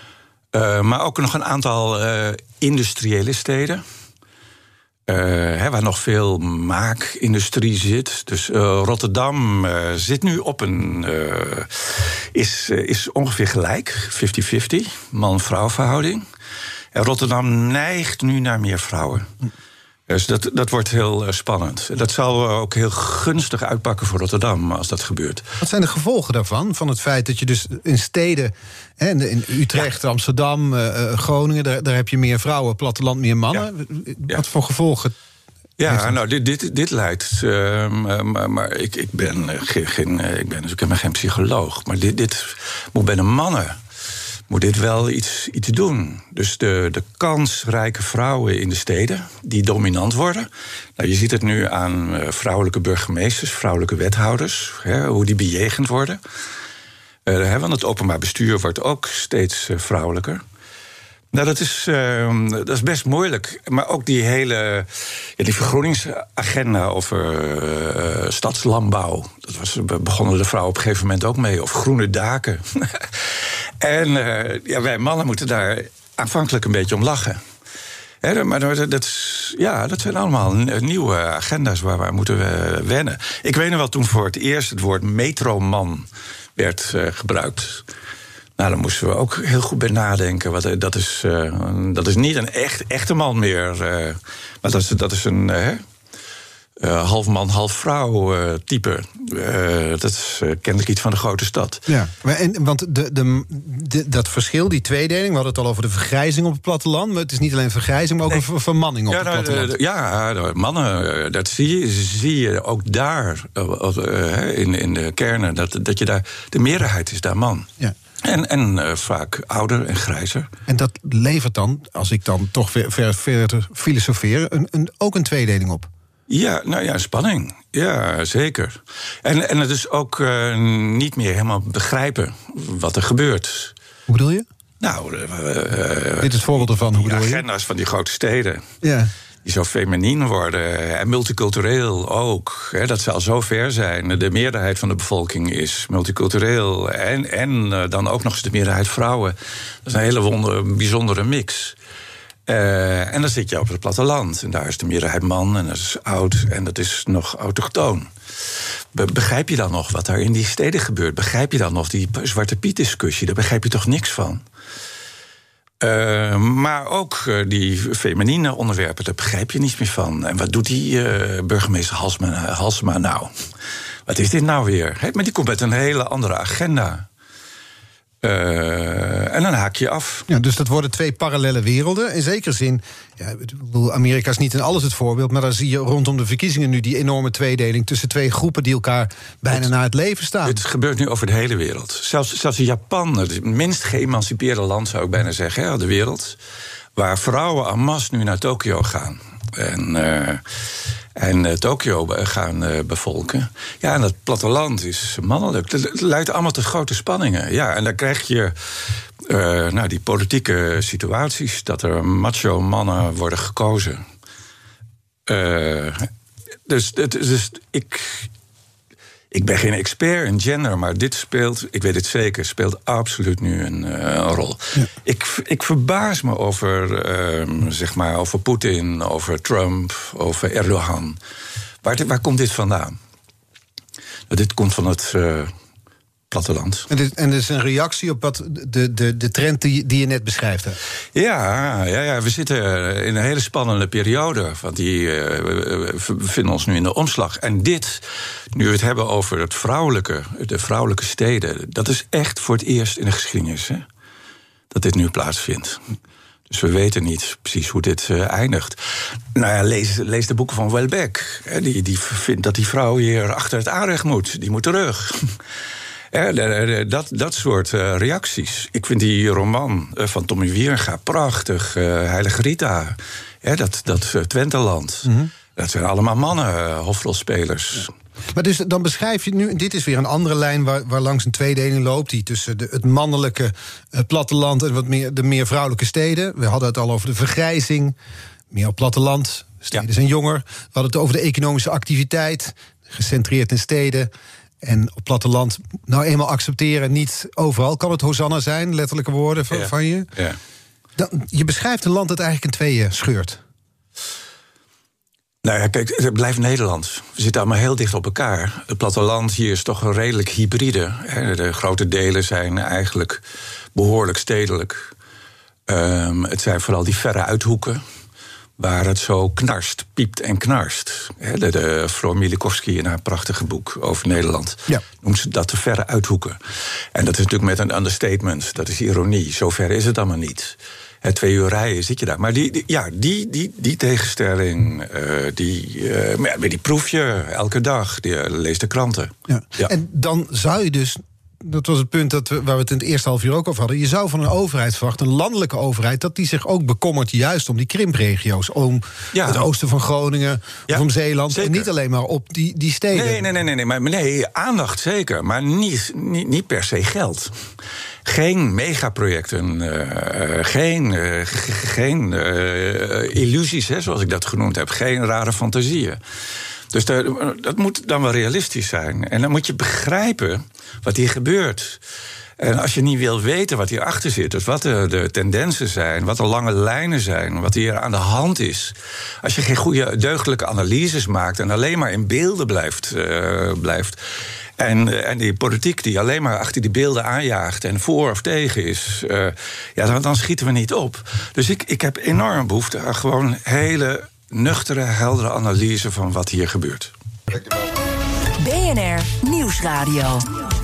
Uh, maar ook nog een aantal uh, industriële steden. Uh, hè, waar nog veel maakindustrie zit. Dus uh, Rotterdam uh, zit nu op een... Uh, is, uh, is ongeveer gelijk, vijftig vijftig, man-vrouw verhouding. En Rotterdam neigt nu naar meer vrouwen. Dus dat, dat wordt heel uh, spannend. Dat zal ook heel gunstig uitpakken voor Rotterdam als dat gebeurt. Wat zijn de gevolgen daarvan? Van het feit dat je dus in steden, hè, in Utrecht, ja. Amsterdam, uh, Groningen... Daar, daar heb je meer vrouwen, platteland meer mannen. Ja. Ja. Wat voor gevolgen? Ja, nou, dit, dit, dit leidt... Uh, maar, maar ik, ik, ben, uh, geen, geen, uh, ik ben dus ik ben geen psycholoog. Maar dit, dit moet bij de mannen... moet dit wel iets, iets doen. Dus de, de kansrijke vrouwen in de steden, die dominant worden. Nou, je ziet het nu aan uh, vrouwelijke burgemeesters, vrouwelijke wethouders... Hè, hoe die bejegend worden. Uh, hè, want het openbaar bestuur wordt ook steeds uh, vrouwelijker. Nou, dat is, uh, dat is best moeilijk. Maar ook die hele ja, die vergroeningsagenda over uh, stadslandbouw... dat was, begonnen de vrouwen op een gegeven moment ook mee. Of groene daken. En uh, ja, wij mannen moeten daar aanvankelijk een beetje om lachen. He, maar dat, dat, ja, dat zijn allemaal nieuwe agenda's waar we moeten uh, wennen. Ik weet nog wel, toen voor het eerst het woord metroman werd uh, gebruikt... Nou, daar moesten we ook heel goed bij nadenken. Want dat is, uh, dat is niet een echt, echte man meer. Uh, maar dat is, dat is een, uh, Uh, half man, half vrouw uh, type. Uh, dat is uh, kennelijk iets van de grote stad. Ja, maar en, want de, de, de, dat verschil, die tweedeling... we hadden het al over de vergrijzing op het platteland... maar het is niet alleen vergrijzing, maar ook nee. een vermanning op ja, het platteland. Uh, ja, de mannen, dat zie je, zie je ook daar... Uh, uh, in, in de kernen, dat, dat je daar... de meerderheid is daar man. Ja. En, en uh, vaak ouder en grijzer. En dat levert dan, als ik dan toch ver, ver, verder filosofeer... Een, een, ook een tweedeling op. Ja, nou ja, spanning. Ja, zeker. En, en het is ook uh, niet meer helemaal begrijpen wat er gebeurt. Hoe bedoel je? Nou, uh, uh, dit is het voorbeeld ervan, hoe bedoel je? De agenda's van die grote steden. Ja. Die zo feminien worden en multicultureel ook. Hè, dat ze al zo ver zijn. De meerderheid van de bevolking is multicultureel. En, en uh, dan ook nog eens de meerderheid vrouwen. Dat is een hele wonder, bijzondere mix. Uh, en dan zit je op het platteland. En daar is de meerderheid man en dat is oud en dat is nog autochtoon. Be- begrijp je dan nog wat daar in die steden gebeurt? Begrijp je dan nog die Zwarte Piet-discussie? Daar begrijp je toch niks van? Uh, maar ook uh, die feminine onderwerpen, daar begrijp je niets meer van. En wat doet die uh, burgemeester Halsema, Halsema nou? Wat is dit nou weer? He, maar die komt met een hele andere agenda. Uh, en dan haak je af. Ja, dus dat worden twee parallele werelden. In zekere zin, ja, Amerika is niet in alles het voorbeeld... maar dan zie je rondom de verkiezingen nu die enorme tweedeling... tussen twee groepen die elkaar bijna het, naar het leven staan. Het gebeurt nu over de hele wereld. Zelfs, zelfs in Japan, het minst geëmancipeerde land zou ik bijna zeggen... Hè, de wereld, waar vrouwen en masse nu naar Tokio gaan... En, uh, en uh, Tokio gaan uh, bevolken. Ja, en dat platteland is mannelijk. Het leidt allemaal tot grote spanningen. Ja, en dan krijg je uh, nou, die politieke situaties... dat er macho mannen worden gekozen. Uh, dus, dus ik... Ik ben geen expert in gender, maar dit speelt, ik weet het zeker, speelt absoluut nu een, uh, een rol. Ja. Ik, ik verbaas me over, uh, zeg maar, over Poetin, over Trump, over Erdogan. Waar, waar komt dit vandaan? Nou, dit komt van het uh, platteland. En dit, en dit is een reactie op wat de, de, de trend die, die je net beschrijft. Hè? Ja, ja, ja, we zitten in een hele spannende periode. Want die, uh, we bevinden ons nu in de omslag. En dit, nu we het hebben over het vrouwelijke, de vrouwelijke steden... dat is echt voor het eerst in de geschiedenis, hè, dat dit nu plaatsvindt. Dus we weten niet precies hoe dit uh, eindigt. Nou ja, lees, lees de boeken van Welbeck. Hè, die, die vindt dat die vrouw hier achter het aanrecht moet. Die moet terug. Ja, dat, dat soort uh, reacties. Ik vind die roman uh, van Tommy Wieringa prachtig. Uh, Heilige Rita, ja, dat, dat uh, Twenteland. Mm-hmm. Dat zijn allemaal mannen, uh, hoofdrolspelers. Ja. Maar dus dan beschrijf je nu, dit is weer een andere lijn waar, waar langs een tweedeling loopt, die tussen de, het mannelijke uh, platteland en wat meer, de meer vrouwelijke steden. We hadden het al over de vergrijzing, meer op platteland, steden ja. zijn jonger. We hadden het over de economische activiteit, gecentreerd in steden. En op platteland nou eenmaal accepteren, niet overal kan het Hosanna zijn, letterlijke woorden van, ja. van je. Ja. Dan, je beschrijft een land dat eigenlijk in tweeën scheurt. Nou ja, kijk, het blijft Nederland. We zitten allemaal heel dicht op elkaar. Het platteland hier is toch een redelijk hybride. De grote delen zijn eigenlijk behoorlijk stedelijk. Um, het zijn vooral die verre uithoeken waar het zo knarst, piept en knarst. De, de Floor Milikowski in haar prachtige boek over Nederland ja. noemt ze dat de verre uithoeken. En dat is natuurlijk met een understatement, dat is ironie. Zover is het allemaal niet. Het twee uur rijden zit je daar. Maar die, die, ja, die, die, die tegenstelling, uh, die, uh, maar die proef je elke dag. Die, uh, lees de kranten. Ja. Ja. En dan zou je dus, dat was het punt dat we, waar we het in het eerste half uur ook over hadden, je zou van een overheid verwachten, een landelijke overheid, dat die zich ook bekommert juist om die krimpregio's. Om ja. het oosten van Groningen, ja, of om Zeeland. Zeker. En niet alleen maar op die, die steden. Nee, nee, nee, nee, nee, maar nee, aandacht zeker, maar niet, niet, niet per se geld. Geen megaprojecten, uh, geen, uh, g- geen uh, illusies, hè, zoals ik dat genoemd heb. Geen rare fantasieën. Dus de, dat moet dan wel realistisch zijn. En dan moet je begrijpen wat hier gebeurt. En als je niet wil weten wat hierachter zit, dus wat de, de tendensen zijn, wat de lange lijnen zijn, wat hier aan de hand is. Als je geen goede deugdelijke analyses maakt en alleen maar in beelden blijft, uh, blijft En, en die politiek die alleen maar achter die beelden aanjaagt en voor of tegen is, uh, ja, dan, dan schieten we niet op. Dus ik, ik heb enorm behoefte aan gewoon hele nuchtere, heldere analyse van wat hier gebeurt. B N R Nieuwsradio.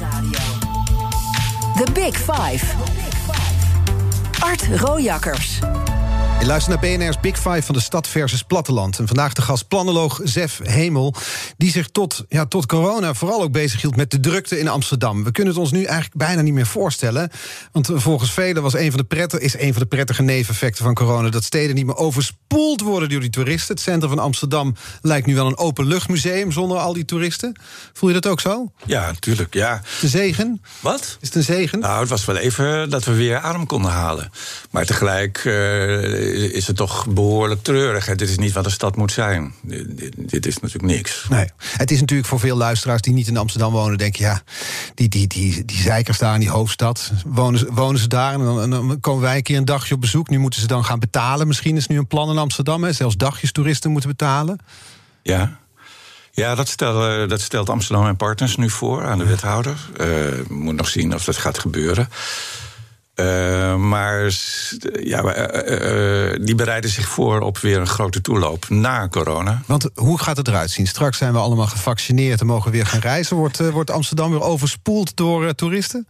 The Big Five. Art Rojakkers. Je luistert naar B N R's Big Five van de stad versus platteland. En vandaag de gast planoloog Zef Hemel, die zich tot, ja, tot corona vooral ook bezighield met de drukte in Amsterdam. We kunnen het ons nu eigenlijk bijna niet meer voorstellen. Want volgens velen was een van de prettige, is een van de prettige neveneffecten van corona dat steden niet meer overspoeld worden door die toeristen. Het centrum van Amsterdam lijkt nu wel een openluchtmuseum zonder al die toeristen. Voel je dat ook zo? Ja, natuurlijk, ja. Is het een zegen? Wat? Is het een zegen? Nou, het was wel even dat we weer adem konden halen. Maar tegelijk Uh, is het toch behoorlijk treurig. Hè? Dit is niet wat een stad moet zijn. Dit, dit, dit is natuurlijk niks. Nee. Het is natuurlijk voor veel luisteraars die niet in Amsterdam wonen, denk je, ja, die, die, die, die zeikers daar in die hoofdstad, wonen ze, wonen ze daar en dan, en dan komen wij een keer een dagje op bezoek. Nu moeten ze dan gaan betalen. Misschien is nu een plan in Amsterdam, hè? Zelfs dagjes toeristen moeten betalen. Ja. Ja, dat, stel, dat stelt Amsterdam en Partners nu voor aan de wethouder. Uh, moet nog zien of dat gaat gebeuren. Uh, maar ja, uh, uh, die bereiden zich voor op weer een grote toeloop na corona. Want hoe gaat het eruit zien? Straks zijn we allemaal gevaccineerd en mogen we weer gaan reizen. Wordt, uh, wordt Amsterdam weer overspoeld door uh, toeristen?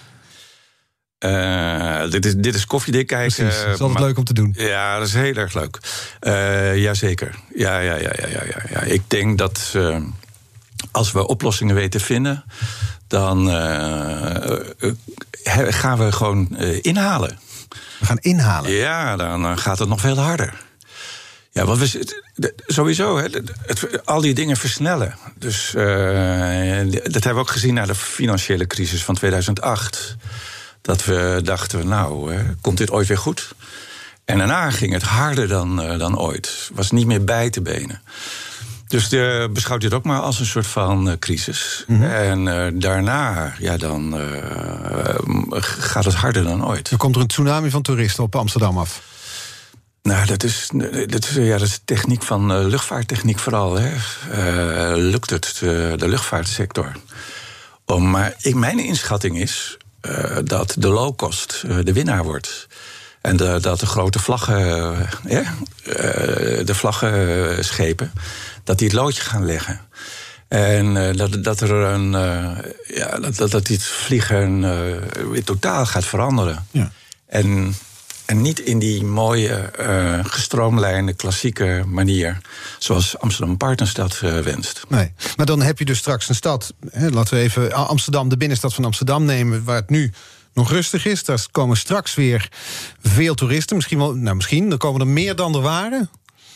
Uh, dit, is, dit is koffiedik kijken. Precies, dat is altijd maar, leuk om te doen. Ja, dat is heel erg leuk. Uh, Jazeker. Ja, ja, ja, ja, ja, ja. Ik denk dat uh, als we oplossingen weten te vinden, dan uh, uh, gaan we gewoon uh, inhalen. We gaan inhalen? Ja, dan uh, gaat het nog veel harder. Ja, want we, sowieso, hè, het, het, al die dingen versnellen. Dus uh, dat hebben we ook gezien na de financiële crisis van tweeduizend acht. Dat we dachten, nou, uh, komt dit ooit weer goed? En daarna ging het harder dan, uh, dan ooit. Was niet meer bij te benen. Dus de, beschouwt dit ook maar als een soort van uh, crisis. Mm-hmm. En uh, daarna, ja, dan uh, gaat het harder dan ooit. Er komt er een tsunami van toeristen op Amsterdam af. Nou, dat is, dat is, ja, dat is techniek van uh, luchtvaarttechniek vooral. Hè. Uh, lukt het, uh, de luchtvaartsector. Om, maar ik, mijn inschatting is uh, dat de low-cost uh, de winnaar wordt. En de, dat de grote vlaggen, uh, uh, de vlaggenschepen, dat die het loodje gaan leggen. En uh, dat, dat er een, uh, ja, dat, dat, dat dit vliegen uh, weer totaal gaat veranderen. Ja. En, en niet in die mooie, uh, gestroomlijnde, klassieke manier zoals Amsterdam Partners dat uh, wenst. Nee, maar dan heb je dus straks een stad, hè, laten we even Amsterdam, de binnenstad van Amsterdam nemen, waar het nu nog rustig is. Daar komen straks weer veel toeristen. Misschien wel, nou misschien, dan komen er meer dan er waren.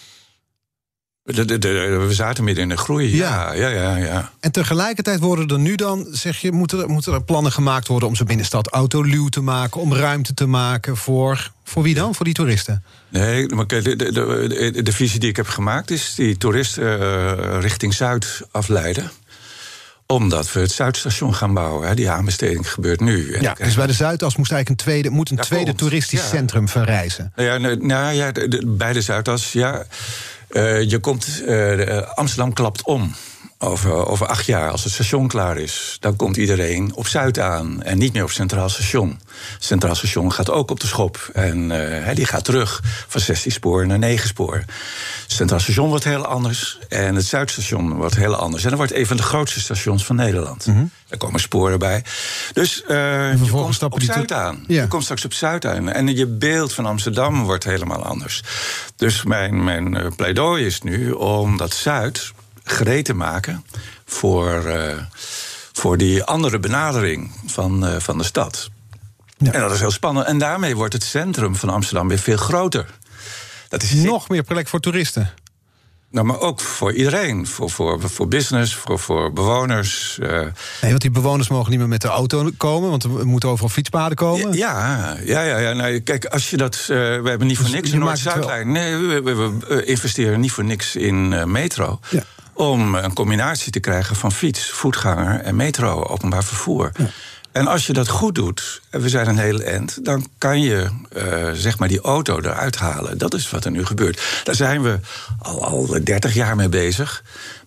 De, de, de, we zaten midden in de groei, ja. ja, ja, ja, ja. En tegelijkertijd worden er nu dan, zeg je, moeten er, moeten er plannen gemaakt worden om zo'n binnenstad autoluw te maken, om ruimte te maken voor, voor wie dan? Voor die toeristen? Nee, maar de, de, de, de visie die ik heb gemaakt is die toeristen uh, richting Zuid afleiden. Omdat we het Zuidstation gaan bouwen. Hè. Die aanbesteding gebeurt nu. En ja, dus bij de Zuidas moest eigenlijk een tweede, moet een ja, tweede klopt. toeristisch ja. centrum verrijzen. Ja, nou, nou ja, de, de, bij de Zuidas, ja. Uh, je komt, uh, de, Amsterdam klapt om. Over, over acht jaar, als het station klaar is, dan komt iedereen op Zuid aan en niet meer op Centraal Station. Centraal Station gaat ook op de schop en uh, die gaat terug van zestien spoor naar negen spoor. Centraal Station wordt heel anders en het Zuidstation wordt heel anders. En dat wordt een van de grootste stations van Nederland. Mm-hmm. Daar komen sporen bij. Dus uh, je komt op Zuid te... aan. Ja. Je komt straks op Zuid aan. En je beeld van Amsterdam wordt helemaal anders. Dus mijn, mijn pleidooi is nu om dat Zuid gereed te maken voor, uh, voor die andere benadering van, uh, van de stad. Ja. En dat is heel spannend. En daarmee wordt het centrum van Amsterdam weer veel groter. Dat is nog meer plek voor toeristen. Nou, maar ook voor iedereen. Voor, voor, voor business, voor, voor bewoners. Uh. Nee, want die bewoners mogen niet meer met de auto komen, want er moeten overal fietspaden komen. Ja, ja, ja. ja nou, kijk, als je dat. Uh, we hebben niet voor dus niks een Noord-Zuidlijn. Nee, we, we, we investeren niet voor niks in uh, metro. Ja. Om een combinatie te krijgen van fiets, voetganger en metro, openbaar vervoer. Ja. En als je dat goed doet, en we zijn een heel eind, dan kan je uh, zeg maar die auto eruit halen. Dat is wat er nu gebeurt. Daar zijn we al, al dertig jaar mee bezig.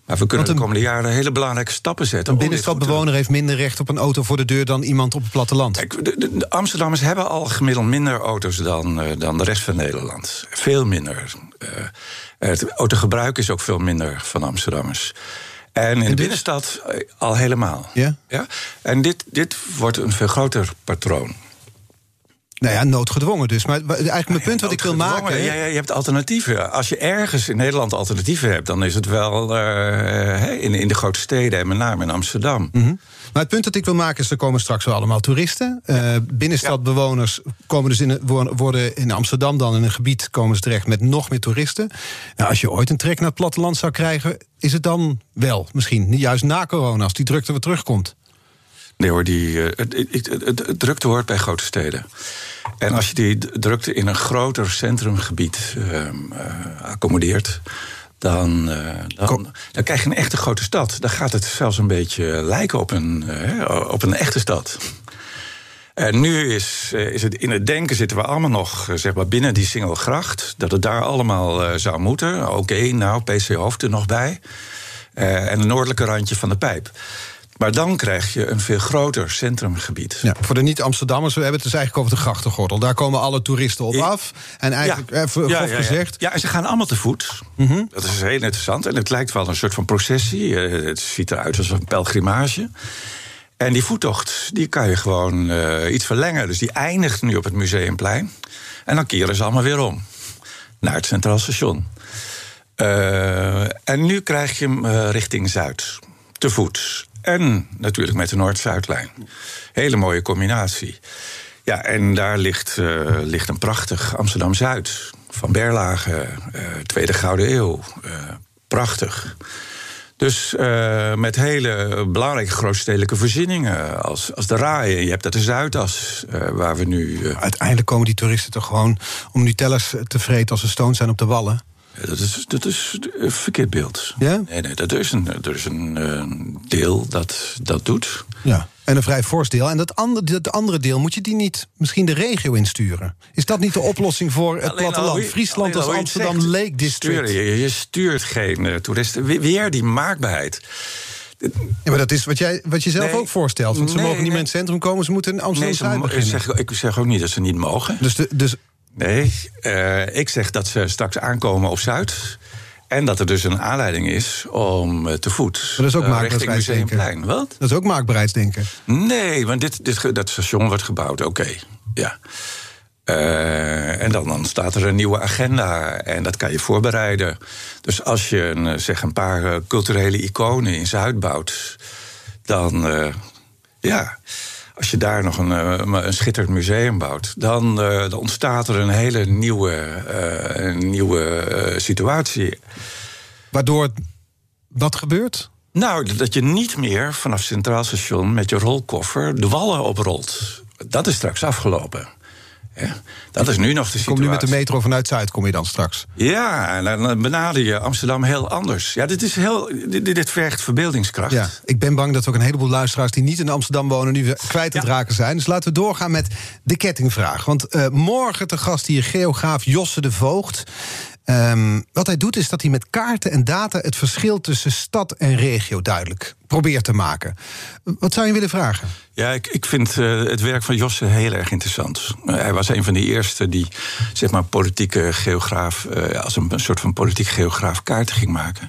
Maar we kunnen een, de komende jaren hele belangrijke stappen zetten. Een binnenstadbewoner heeft minder recht op een auto voor de deur dan iemand op het platteland. Kijk, de, de, de Amsterdammers hebben al gemiddeld minder auto's dan, uh, dan de rest van Nederland. Veel minder. Uh, het autogebruik is ook veel minder van Amsterdammers. En in de dus? binnenstad uh, al helemaal. Ja? Ja? En dit, dit wordt een veel groter patroon. Nou ja, noodgedwongen dus. Maar eigenlijk mijn punt wat ik wil maken... Ja, ja, je hebt alternatieven. Als je ergens in Nederland alternatieven hebt, dan is het wel uh, in, in de grote steden en met name in Amsterdam. Mm-hmm. Maar het punt dat ik wil maken is, er komen straks wel allemaal toeristen. Uh, binnenstadbewoners komen dus in, worden in Amsterdam dan in een gebied, komen ze terecht met nog meer toeristen. Nou, als je ooit een trek naar het platteland zou krijgen, is het dan wel misschien, juist na corona, als die drukte weer terugkomt? Nee hoor, die, uh, het, het, het, het drukte hoort bij grote steden. En als je die drukte in een groter centrumgebied uh, uh, accommodeert, dan, uh, dan, dan krijg je een echte grote stad. Dan gaat het zelfs een beetje lijken op een, uh, op een echte stad. En nu is, uh, is het in het denken zitten we allemaal nog uh, zeg maar binnen die Singelgracht, dat het daar allemaal uh, zou moeten. Oké, okay, nou, P C Hoofd er nog bij. Uh, en het noordelijke randje van de Pijp. Maar dan krijg je een veel groter centrumgebied. Ja, voor de niet-Amsterdammers, we hebben het dus eigenlijk over de grachtengordel. Daar komen alle toeristen op af. En eigenlijk, ja, even ja, grof ja, ja. gezegd... Ja, en ze gaan allemaal te voet. Mm-hmm. Dat is heel interessant. En het lijkt wel een soort van processie. Het ziet eruit als een pelgrimage. En die voettocht, die kan je gewoon uh, iets verlengen. Dus die eindigt nu op het Museumplein. En dan keren ze allemaal weer om. Naar het Centraal Station. Uh, en nu krijg je hem uh, richting Zuid. Te voet. En natuurlijk met de Noord-Zuidlijn. Hele mooie combinatie. Ja, en daar ligt, uh, ligt een prachtig Amsterdam-Zuid. Van Berlage, uh, Tweede Gouden Eeuw. Uh, prachtig. Dus uh, met hele belangrijke grootstedelijke voorzieningen. Als, als de Raaien, je hebt dat de Zuidas, uh, waar we nu... Uh... Uiteindelijk komen die toeristen toch gewoon om Nutellas te vreten als ze stoned zijn op de Wallen? Dat is, dat is een verkeerd beeld. Ja? Nee, nee, dat is een, er is een uh, deel dat dat doet. Ja, en een vrij fors deel. En dat andere, dat andere deel, moet je die niet misschien de regio insturen? Is dat niet de oplossing voor het alleen platteland? Je, Friesland als Amsterdam Lake District. Stuur, je, je stuurt geen uh, toeristen. Weer die maakbaarheid. Ja, maar dat is wat, jij, wat je zelf nee, ook voorstelt. Want ze nee, mogen niet nee. meer in het centrum komen, ze moeten in Amsterdam nee, beginnen. Zeg, ik zeg ook niet dat ze niet mogen. Dus... De, dus Nee, uh, ik zeg dat ze straks aankomen op Zuid. En dat er dus een aanleiding is om uh, te voet. Maar dat is ook uh, maakbaarheidsdenken. Wat? Dat is ook maakbaarheidsdenken. Nee, want dit, dit, dat station wordt gebouwd, oké. Okay. Ja. Uh, en dan, dan staat er een nieuwe agenda en dat kan je voorbereiden. Dus als je een, zeg een paar uh, culturele iconen in Zuid bouwt, dan uh, ja... Als je daar nog een, een schitterend museum bouwt, dan, uh, dan ontstaat er een hele nieuwe, uh, een nieuwe uh, situatie. Waardoor wat gebeurt? Nou, dat je niet meer vanaf Centraal Station met je rolkoffer de Wallen oprolt. Dat is straks afgelopen. Ja, dat is nu nog de situatie. Kom nu met de metro vanuit Zuid, kom je dan straks? Ja, en dan benader je Amsterdam heel anders. Ja, dit, is heel, dit, dit vergt verbeeldingskracht. Ja, ik ben bang dat ook een heleboel luisteraars die niet in Amsterdam wonen nu weer kwijt te ja. raken zijn. Dus laten we doorgaan met de kettingvraag. Want uh, morgen te gast hier geograaf Josse de Voogd. Um, wat hij doet is dat hij met kaarten en data het verschil tussen stad en regio duidelijk probeert te maken. Wat zou je willen vragen? Ja, ik, ik vind uh, het werk van Josse heel erg interessant. Uh, hij was een van de eerste die, zeg maar, politieke geograaf, uh, als een, een soort van politiek geograaf kaarten ging maken.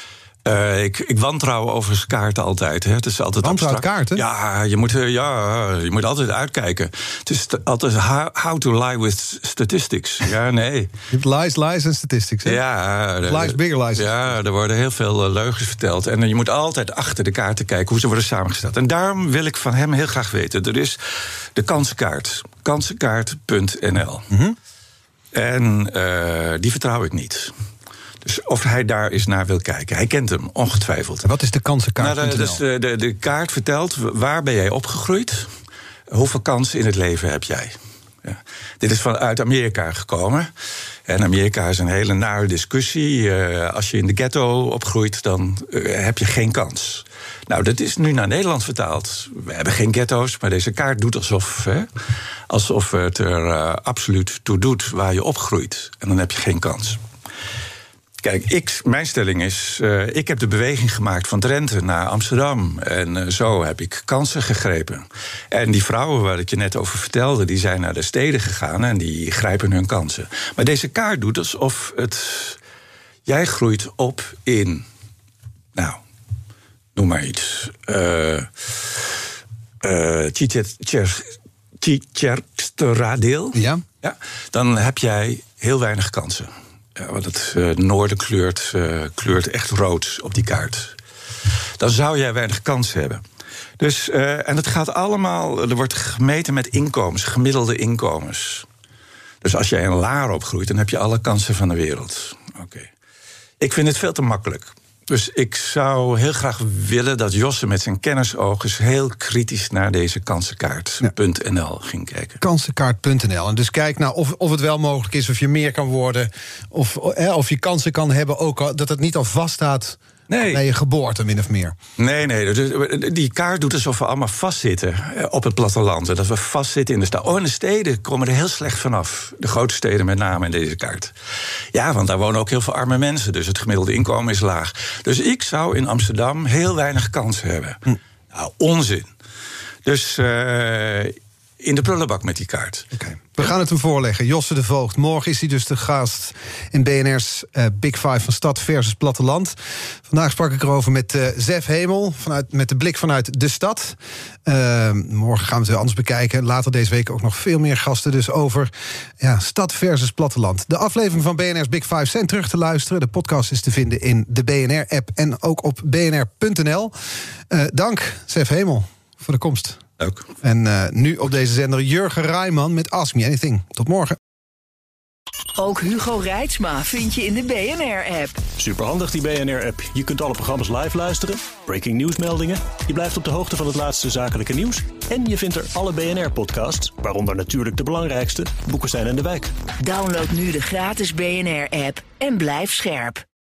Uh, ik, ik wantrouw overigens kaarten altijd. Hè. Het is altijd wantrouw kaarten? Ja, je moet, uh, ja, je moet altijd uitkijken. Het is t- altijd how, how to lie with statistics. Ja, nee. Lies, lies en statistics, hè? Ja. De, lies, bigger lies. Ja, er worden heel veel uh, leugens verteld. En uh, je moet altijd achter de kaarten kijken hoe ze worden samengesteld. En daarom wil ik van hem heel graag weten. Er is de kansenkaart. kansenkaart punt n l. Mm-hmm. En uh, die vertrouw ik niet. Dus of hij daar eens naar wil kijken. Hij kent hem, ongetwijfeld. Wat is de kansenkaart? Nou, de, dus de, de, de kaart vertelt waar ben jij opgegroeid? Hoeveel kansen in het leven heb jij? Ja. Dit is vanuit Amerika gekomen. En Amerika is een hele nare discussie. Uh, als je in de ghetto opgroeit, dan uh, heb je geen kans. Nou, dat is nu naar Nederland vertaald. We hebben geen ghetto's, maar deze kaart doet alsof, hè, alsof het er uh, absoluut toe doet waar je opgroeit. En dan heb je geen kans. Kijk, ik, mijn stelling is, uh, ik heb de beweging gemaakt van Drenthe naar Amsterdam. En uh, zo heb ik kansen gegrepen. En die vrouwen waar ik je net over vertelde, die zijn naar de steden gegaan en die grijpen hun kansen. Maar deze kaart doet alsof het, jij groeit op in, nou, noem maar iets. Uh, uh, Tjitjerksteradeel. Ja. Ja. Dan heb jij heel weinig kansen. Ja, want het uh, noorden kleurt, uh, kleurt echt rood op die kaart. Dan zou jij weinig kans hebben. Dus, uh, en het gaat allemaal, er wordt gemeten met inkomens, gemiddelde inkomens. Dus als jij een laar opgroeit, dan heb je alle kansen van de wereld. Oké. Okay. Ik vind het veel te makkelijk. Dus ik zou heel graag willen dat Josse met zijn kennisogen heel kritisch naar deze kansenkaart punt n l ging kijken. Kansenkaart punt n l. En dus kijk nou of, of het wel mogelijk is, of je meer kan worden, of, of je kansen kan hebben, ook al, dat het niet al vaststaat. Nee. Bij je geboorte, min of meer. Nee, nee. Die kaart doet alsof we allemaal vastzitten op het platteland. Dat we vastzitten in de stad. Oh, en de steden komen er heel slecht vanaf. De grote steden met name in deze kaart. Ja, want daar wonen ook heel veel arme mensen. Dus het gemiddelde inkomen is laag. Dus ik zou in Amsterdam heel weinig kans hebben. Hm. Nou, onzin. Dus uh, in de prullenbak met die kaart. Okay. We gaan het hem voorleggen. Josse de Voogd. Morgen is hij dus de gast in B N R's uh, Big Five van Stad versus Platteland. Vandaag sprak ik erover met uh, Zef Hemel, vanuit, met de blik vanuit de stad. Uh, morgen gaan we het weer anders bekijken. Later deze week ook nog veel meer gasten dus over ja, stad versus platteland. De aflevering van B N R's Big Five zijn terug te luisteren. De podcast is te vinden in de B N R-app en ook op b n r punt n l. Uh, dank, Zef Hemel, voor de komst. Ook. En uh, nu op deze zender Jurgen Rijman met Ask Me Anything. Tot morgen. Ook Hugo Reitsma vind je in de B N R-app. Superhandig die B N R-app. Je kunt alle programma's live luisteren, breaking nieuwsmeldingen. Je blijft op de hoogte van het laatste zakelijke nieuws. En je vindt er alle B N R-podcasts, waaronder natuurlijk de belangrijkste, Boekestein en de Wijk. Download nu de gratis B N R-app en blijf scherp.